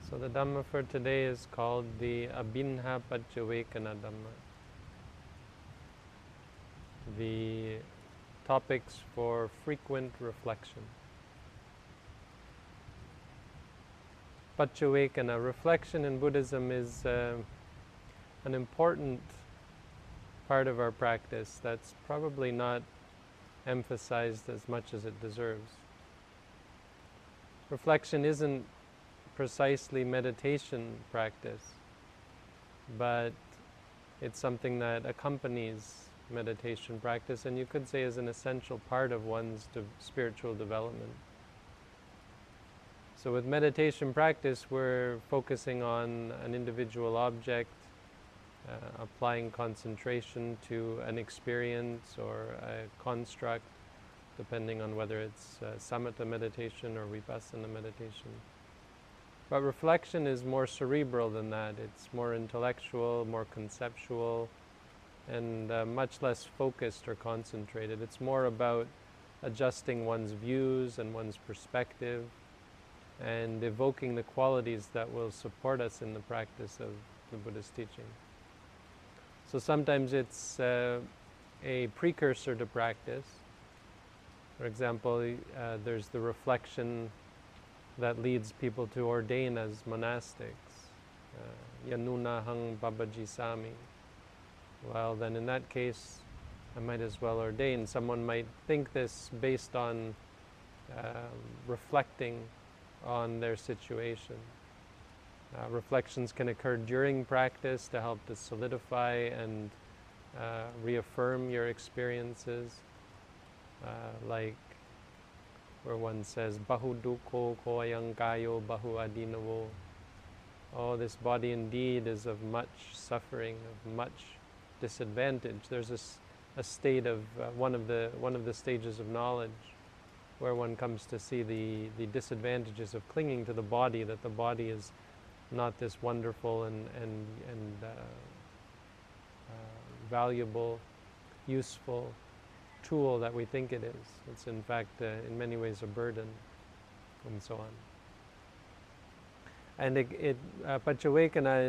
So the Dhamma for today is called the Abhinha Paccavekkhana Dhamma. The topics for frequent reflection. Paccavekkhana, reflection in Buddhism is an important part of our practice that's probably not emphasized as much as it deserves. Reflection isn't precisely meditation practice, but it's something that accompanies meditation practice, and you could say is an essential part of one's spiritual development. So with meditation practice, we're focusing on an individual object, applying concentration to an experience or a construct, depending on whether it's samatha meditation or vipassana meditation. But reflection is more cerebral than that. It's more intellectual, more conceptual, and much less focused or concentrated. It's more about adjusting one's views and one's perspective and evoking the qualities that will support us in the practice of the Buddha's teaching. So sometimes it's a precursor to practice. For example, there's the reflection that leads people to ordain as monastics. Yanuna hang babaji sami. Well, then in that case, I might as well ordain. Someone might think this based on reflecting on their situation. Reflections can occur during practice to help to solidify and reaffirm your experiences, like where one says, Bahu dukho koyang kayo bahu adinavo. Oh, this body indeed is of much suffering, of much disadvantage. There's a state of one of the stages of knowledge where one comes to see the disadvantages of clinging to the body, that the body is not this wonderful and valuable, useful tool that we think it is. It's in fact, in many ways, a burden, and so on. And Paccavekkhana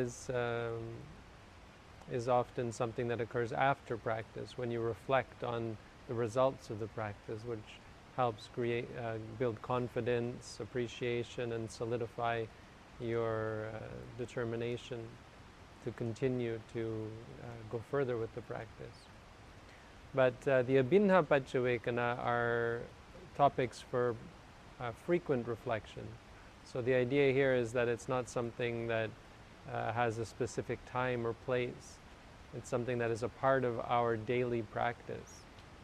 is often something that occurs after practice, when you reflect on the results of the practice, which helps build confidence, appreciation, and solidify your determination to continue to go further with the practice. But the Abhinha Paccavekkhana are topics for frequent reflection. So the idea here is that it's not something that has a specific time or place. It's something that is a part of our daily practice.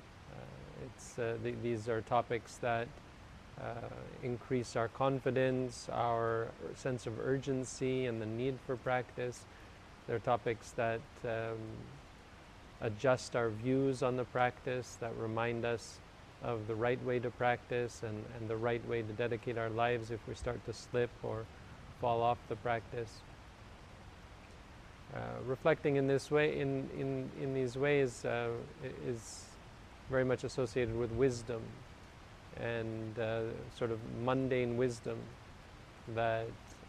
These are topics that increase our confidence, our sense of urgency and the need for practice. They're topics that adjust our views on the practice, that remind us of the right way to practice and the right way to dedicate our lives if we start to slip or fall off the practice. Reflecting in this way, in these ways, is very much associated with wisdom and sort of mundane wisdom that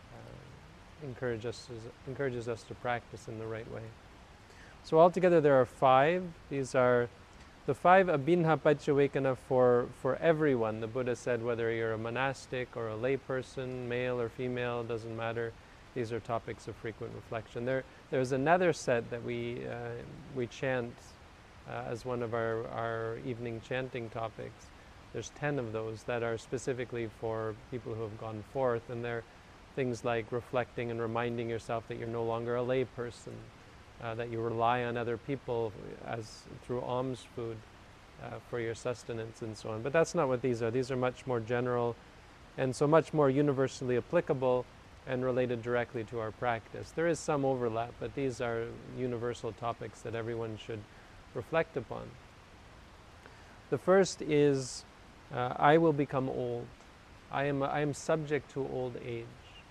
encourages us to practice in the right way. So altogether there are 5. These are the 5 Abhinha Paccavekkhana for everyone. The Buddha said whether you're a monastic or a lay person, male or female, doesn't matter. These are topics of frequent reflection. There's another set that we chant as one of our evening chanting topics. There's 10 of those that are specifically for people who have gone forth, and they're things like reflecting and reminding yourself that you're no longer a lay person, that you rely on other people as through alms food for your sustenance and so on. But that's not what these are. These are much more general and so much more universally applicable and related directly to our practice. There is some overlap, but these are universal topics that everyone should reflect upon. The first is, I will become old. I am subject to old age.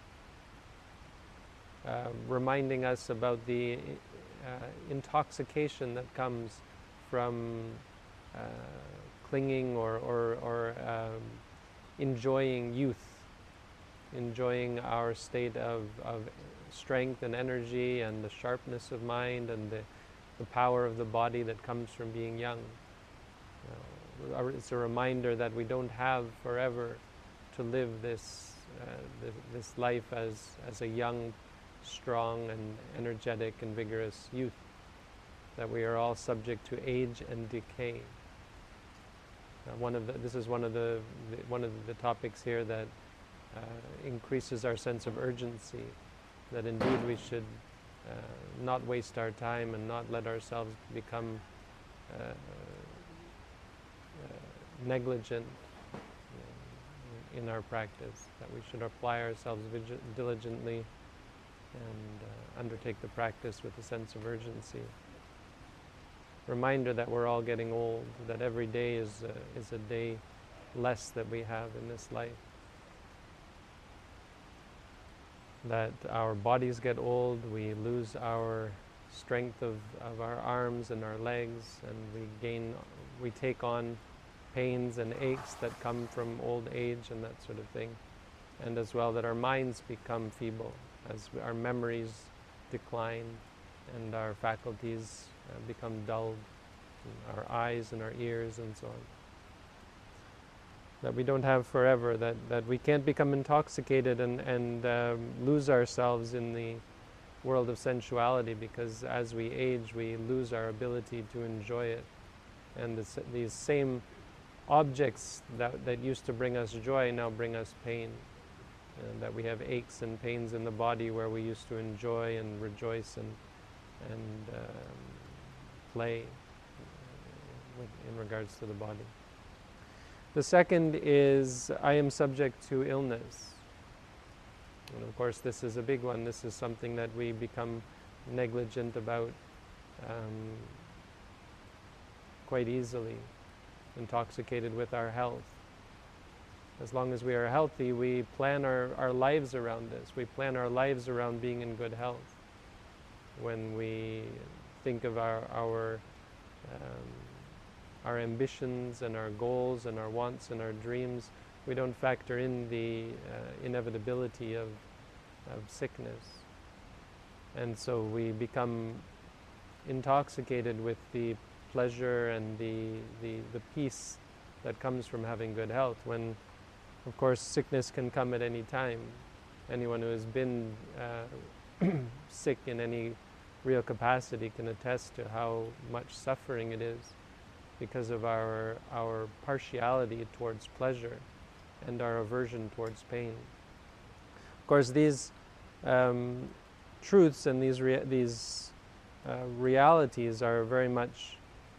Reminding us about the intoxication that comes from clinging or enjoying youth enjoying our state of strength and energy and the sharpness of mind and the power of the body that comes from being young. It's a reminder that we don't have forever to live this life as a young, strong, and energetic and vigorous youth. That we are all subject to age and decay. This is one of the topics here that increases our sense of urgency. That indeed we should not waste our time and not let ourselves become negligent in our practice, that we should apply ourselves diligently and undertake the practice with a sense of urgency. Reminder that we're all getting old, that every day is a day less that we have in this life. That our bodies get old, we lose our strength of our arms and our legs, and we take on pains and aches that come from old age and that sort of thing. And as well that our minds become feeble as our memories decline and our faculties become dulled, our eyes and our ears and so on. That we don't have forever, that we can't become intoxicated and lose ourselves in the world of sensuality, because as we age we lose our ability to enjoy it. And these same objects that used to bring us joy now bring us pain. And that we have aches and pains in the body where we used to enjoy and rejoice and play in regards to the body. The second is, I am subject to illness. And of course this is a big one. This is something that we become negligent about quite easily, intoxicated with our health. As long as we are healthy, we plan our lives around this. We plan our lives around being in good health. When we think of our ambitions and our goals and our wants and our dreams, we don't factor in the inevitability of sickness. And so we become intoxicated with the pleasure and the peace that comes from having good health, when of course sickness can come at any time. Anyone who has been sick in any real capacity can attest to how much suffering it is because of our partiality towards pleasure and our aversion towards pain. Of course, these truths and these realities are very much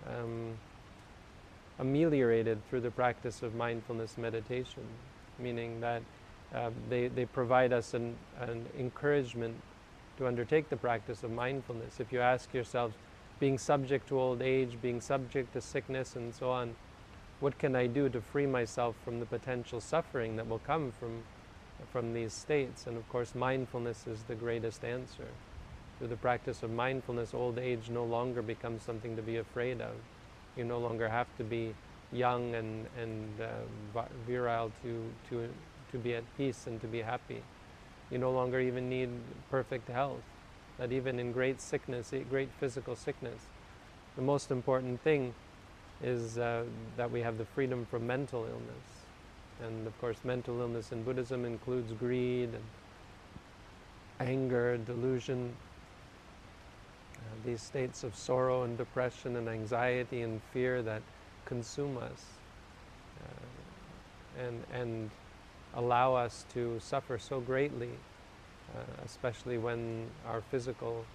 ameliorated through the practice of mindfulness meditation, meaning that they provide us an encouragement to undertake the practice of mindfulness. If you ask yourselves, being subject to old age, being subject to sickness and so on, what can I do to free myself from the potential suffering that will come from these states? And of course mindfulness is the greatest answer. Through the practice of mindfulness, old age no longer becomes something to be afraid of. You no longer have to be young and virile to be at peace and to be happy. You no longer even need perfect health. That even in great sickness, great physical sickness, the most important thing is that we have the freedom from mental illness. And of course mental illness in Buddhism includes greed and anger, delusion, these states of sorrow and depression and anxiety and fear that consume us and allow us to suffer so greatly, especially when our physical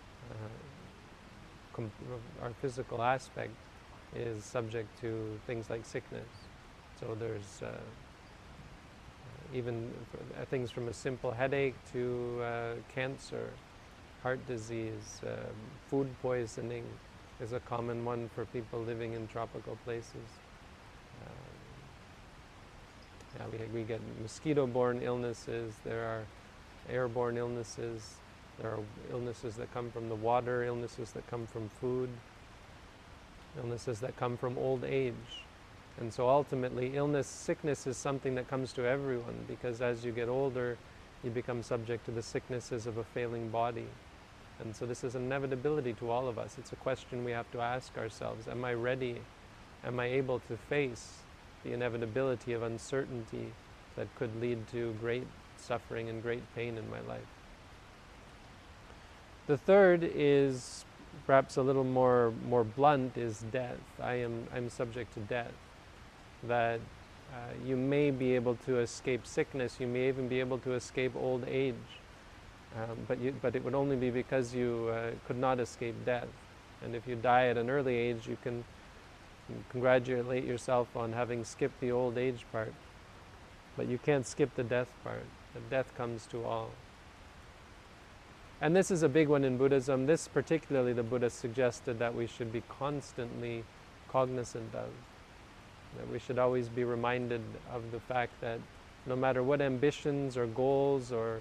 aspect is subject to things like sickness. So there's even things from a simple headache to cancer, heart disease, food poisoning is a common one for people living in tropical places. We get mosquito-borne illnesses, there are airborne illnesses, there are illnesses that come from the water, illnesses that come from food, illnesses that come from old age. And so ultimately, illness, sickness is something that comes to everyone, because as you get older, you become subject to the sicknesses of a failing body. And so this is an inevitability to all of us. It's a question we have to ask ourselves. Am I ready? Am I able to face the inevitability of uncertainty that could lead to great suffering and great pain in my life? The third is perhaps a little more blunt, is death. I'm subject to death. That you may be able to escape sickness, you may even be able to escape old age, but it would only be because you could not escape death. And if you die at an early age, you can congratulate yourself on having skipped the old age part, but you can't skip the death part. The death comes to all. And this is a big one in Buddhism. This particularly the Buddha suggested that we should be constantly cognizant of. That we should always be reminded of the fact that no matter what ambitions or goals or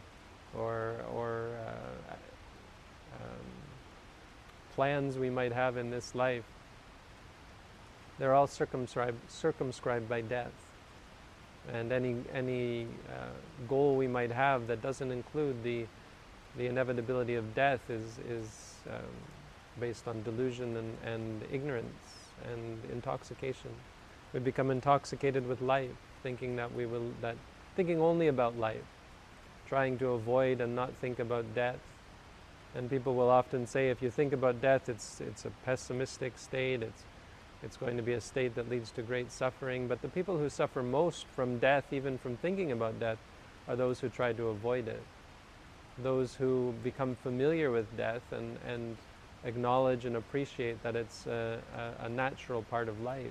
plans we might have in this life, they're all circumscribed by death. And any goal we might have that doesn't include the inevitability of death is based on delusion and ignorance and intoxication. We become intoxicated with life, thinking thinking only about life, trying to avoid and not think about death. And people will often say, if you think about death, it's a pessimistic state. It's going to be a state that leads to great suffering. But the people who suffer most from death, even from thinking about death, are those who try to avoid it. Those who become familiar with death and acknowledge and appreciate that it's a natural part of life.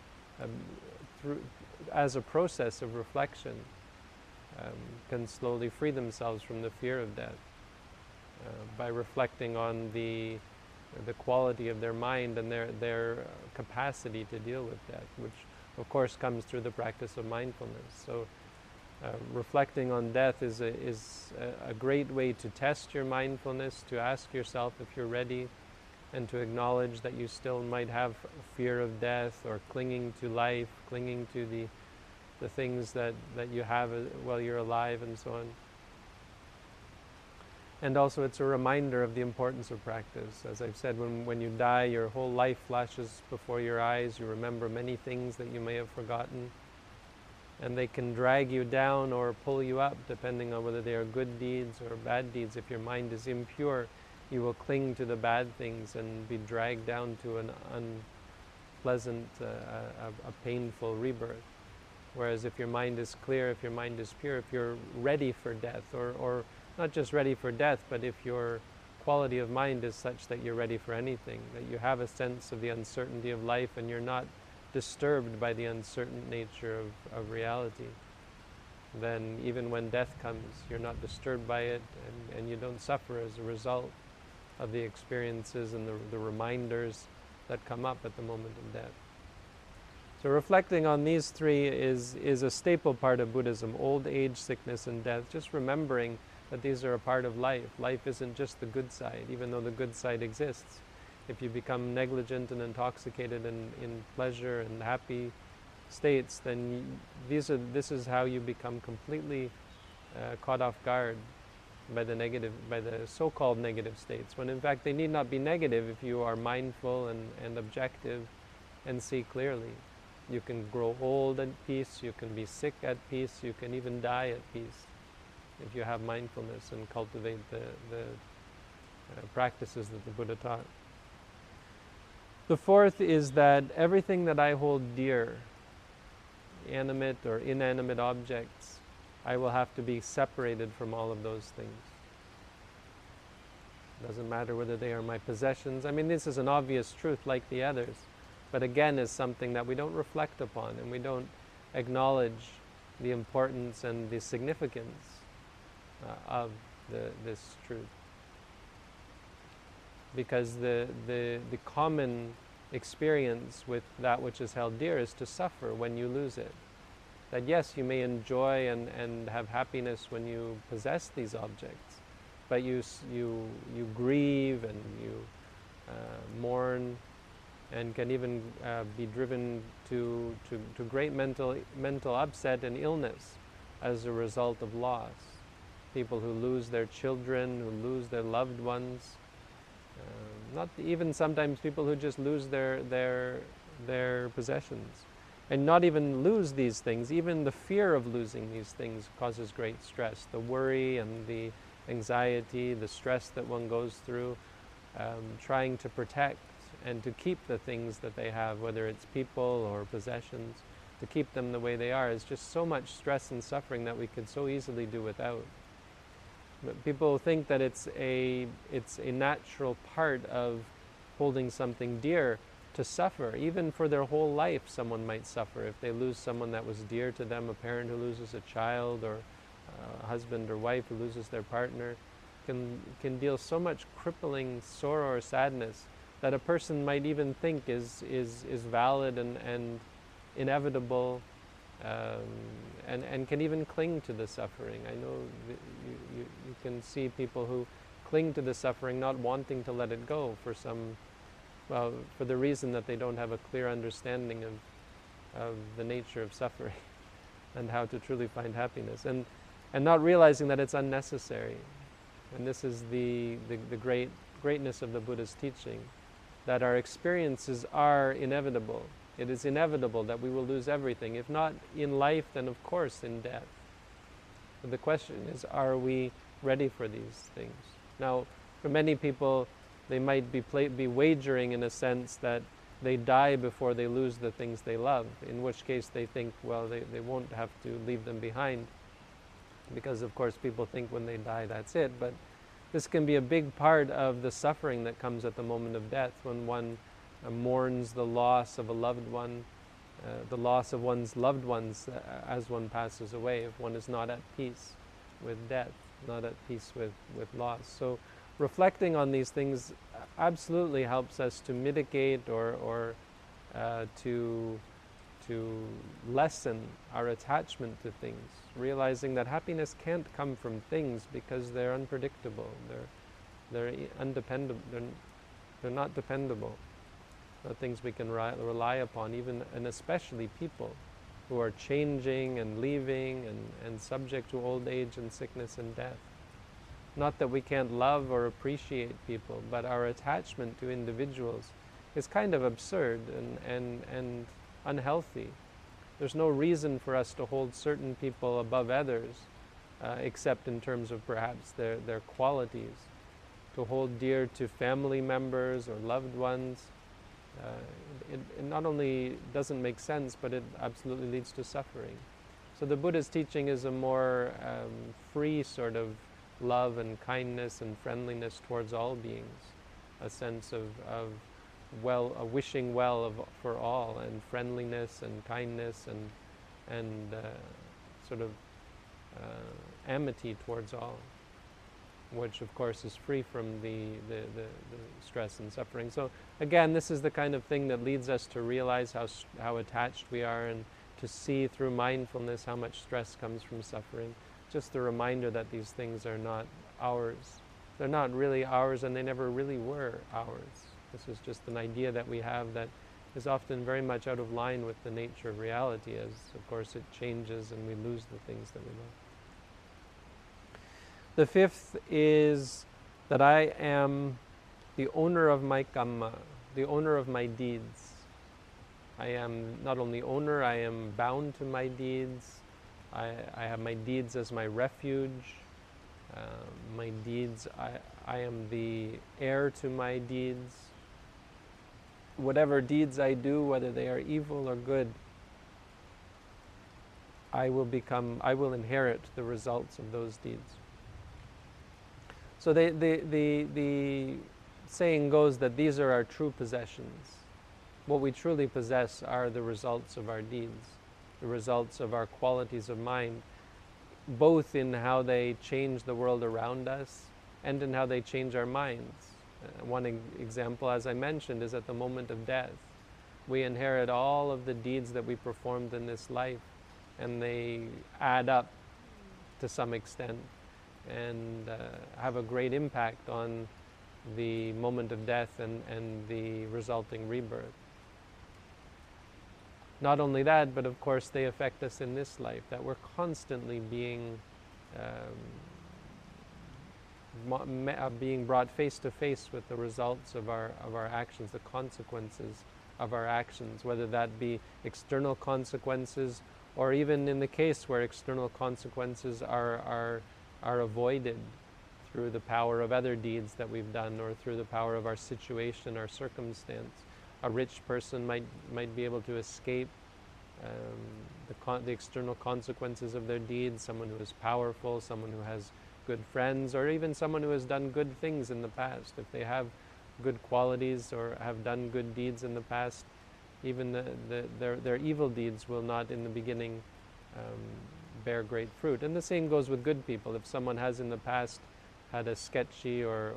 As a process of reflection, can slowly free themselves from the fear of death by reflecting on the quality of their mind and their capacity to deal with death, which of course comes through the practice of mindfulness. So reflecting on death is a great way to test your mindfulness, to ask yourself if you're ready, and to acknowledge that you still might have fear of death or clinging to life, clinging to the things that you have while you're alive and so on. And also it's a reminder of the importance of practice. As I've said, when you die, your whole life flashes before your eyes. You remember many things that you may have forgotten. And they can drag you down or pull you up, depending on whether they are good deeds or bad deeds. If your mind is impure, you will cling to the bad things and be dragged down to an unpleasant, a painful rebirth. Whereas if your mind is clear, if your mind is pure, if you're ready for death, or not just ready for death, but if your quality of mind is such that you're ready for anything, that you have a sense of the uncertainty of life and you're not disturbed by the uncertain nature of reality, then even when death comes, you're not disturbed by it, and you don't suffer as a result of the experiences and the reminders that come up at the moment of death. So reflecting on these three is a staple part of Buddhism: old age, sickness, and death. Just remembering that these are a part of life. Life isn't just the good side, even though the good side exists. If you become negligent and intoxicated in pleasure and happy states, then this is how you become completely caught off guard by the so-called negative states, when in fact they need not be negative if you are mindful and objective and see clearly. You can grow old at peace, you can be sick at peace, you can even die at peace if you have mindfulness and cultivate the practices that the Buddha taught. The fourth is that everything that I hold dear, animate or inanimate objects, I will have to be separated from all of those things. Doesn't matter whether they are my possessions. I mean, this is an obvious truth like the others, but again is something that we don't reflect upon and we don't acknowledge the importance and the significance of this truth. Because the common experience with that which is held dear is to suffer when you lose it. That yes, you may enjoy and have happiness when you possess these objects, but you grieve and you mourn and can even be driven to great mental upset and illness as a result of loss. People who lose their children, who lose their loved ones, not even sometimes people who just lose their possessions. And not even lose these things, even the fear of losing these things causes great stress. The worry and the anxiety, the stress that one goes through, trying to protect and to keep the things that they have, whether it's people or possessions, to keep them the way they are, is just so much stress and suffering that we could so easily do without. But people think that it's a natural part of holding something dear to suffer. Even for their whole life, someone might suffer. If they lose someone that was dear to them, a parent who loses a child, or a husband or wife who loses their partner, can deal so much crippling sorrow or sadness that a person might even think is valid and inevitable, and can even cling to the suffering. I know you can see people who cling to the suffering, not wanting to let it go for the reason that they don't have a clear understanding of the nature of suffering and how to truly find happiness, and not realizing that it's unnecessary. And this is the greatness of the Buddha's teaching, that our experiences are inevitable. It is inevitable that we will lose everything. If not in life, then of course in death. But the question is, are we ready for these things? Now, for many people, they might be wagering in a sense that they die before they lose the things they love, in which case they think, well, they won't have to leave them behind, because of course people think when they die that's it. But this can be a big part of the suffering that comes at the moment of death, when one mourns the loss of a loved one, the loss of one's loved ones as one passes away, if one is not at peace with death, not at peace with loss. So reflecting on these things absolutely helps us to mitigate or to lessen our attachment to things, realizing that happiness can't come from things because they're unpredictable, they're undependable, they're not dependable. They're things we can rely upon, even and especially people who are changing and leaving and subject to old age and sickness and death. Not that we can't love or appreciate people, but our attachment to individuals is kind of absurd and unhealthy. There's no reason for us to hold certain people above others, except in terms of perhaps their qualities. To hold dear to family members or loved ones, it not only doesn't make sense, but it absolutely leads to suffering. So the Buddha's teaching is a more free sort of love and kindness and friendliness towards all beings, a sense of wishing well for all, and friendliness and kindness and sort of amity towards all, which of course is free from the stress and suffering. So again, this is the kind of thing that leads us to realize how attached we are, and to see through mindfulness how much stress comes from suffering. Just a reminder that these things are not ours. They're not really ours, and they never really were ours. This is just an idea that we have that is often very much out of line with the nature of reality, as of course it changes and we lose the things that we love. The fifth is that I am the owner of my kamma, the owner of my deeds. I am not only owner, I am bound to my deeds. I have my deeds as my refuge. My deeds, I am the heir to my deeds. Whatever deeds I do, whether they are evil or good, I will inherit the results of those deeds. So the saying goes that these are our true possessions. What we truly possess are the results of our deeds, the results of our qualities of mind, both in how they change the world around us and in how they change our minds. One example, as I mentioned, is at the moment of death. We inherit all of the deeds that we performed in this life, and they add up to some extent and have a great impact on the moment of death and the resulting rebirth. Not only that, but of course they affect us in this life, that we're constantly being being brought face to face with the results of our actions, the consequences of our actions, whether that be external consequences, or even in the case where external consequences are avoided through the power of other deeds that we've done, or through the power of our situation, our circumstance. A rich person might be able to escape the external consequences of their deeds. Someone who is powerful, someone who has good friends, or even someone who has done good things in the past. If they have good qualities or have done good deeds in the past, even their evil deeds will not in the beginning bear great fruit. And the same goes with good people. If someone has in the past had a sketchy or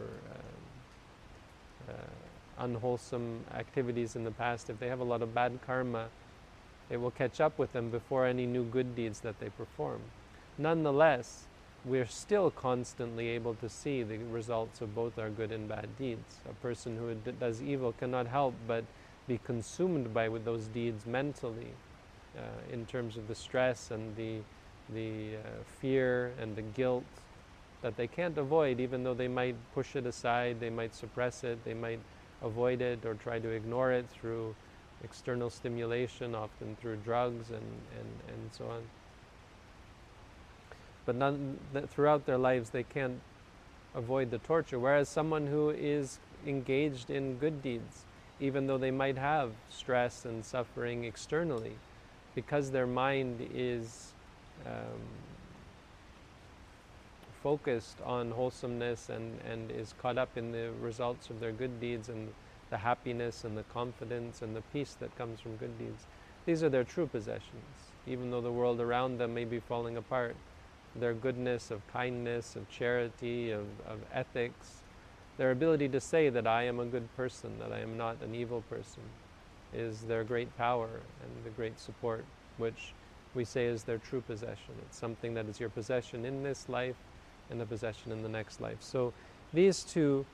unwholesome activities in the past, if they have a lot of bad karma, it will catch up with them before any new good deeds that they perform. Nonetheless, we're still constantly able to see the results of both our good and bad deeds. A person who does evil cannot help but be consumed by with those deeds mentally, in terms of the stress and the fear and the guilt that they can't avoid, even though they might push it aside, they might suppress it, they might avoid it or try to ignore it through external stimulation, often through drugs and so on. But throughout their lives they can't avoid the torture. Whereas someone who is engaged in good deeds, even though they might have stress and suffering externally, because their mind is focused on wholesomeness and is caught up in the results of their good deeds and the happiness and the confidence and the peace that comes from good deeds, these are their true possessions. Even though the world around them may be falling apart, their goodness, of kindness, of charity, of ethics, their ability to say that I am a good person, that I am not an evil person, is their great power and the great support, which we say is their true possession. It's something that is your possession in this life and the possession in the next life. So these two,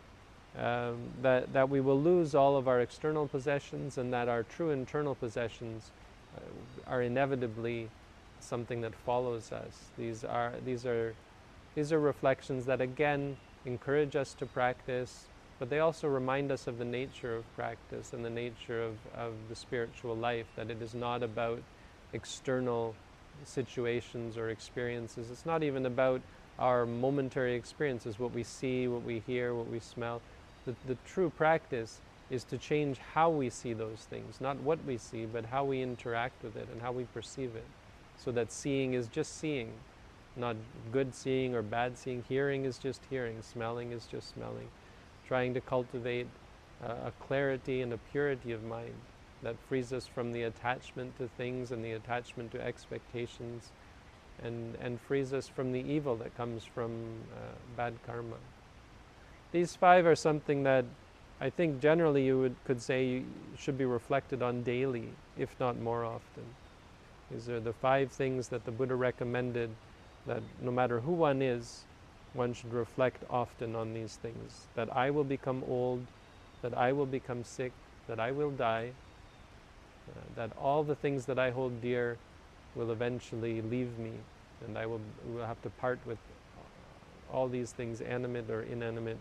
that we will lose all of our external possessions, and that our true internal possessions are inevitably something that follows us. These are reflections that again encourage us to practice, but they also remind us of the nature of practice and the nature of the spiritual life, that it is not about external situations or experiences. It's not even about our momentary experiences, what we see, what we hear, what we smell. The true practice is to change how we see those things, not what we see, but how we interact with it and how we perceive it. So that seeing is just seeing, not good seeing or bad seeing. Hearing is just hearing, smelling is just smelling. Trying to cultivate a clarity and a purity of mind that frees us from the attachment to things and the attachment to expectations, and frees us from the evil that comes from bad karma. These five are something that I think generally you could say should be reflected on daily, if not more often. These are the five things that the Buddha recommended, that no matter who one is, one should reflect often on these things. That I will become old, that I will become sick, that I will die, that all the things that I hold dear will eventually leave me, and I will have to part with all these things, animate or inanimate,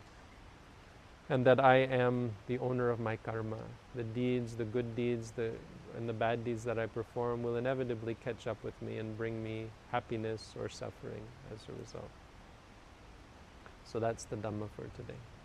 and that I am the owner of my karma. The deeds, the good deeds, and the bad deeds that I perform will inevitably catch up with me and bring me happiness or suffering as a result. So that's the Dhamma for today.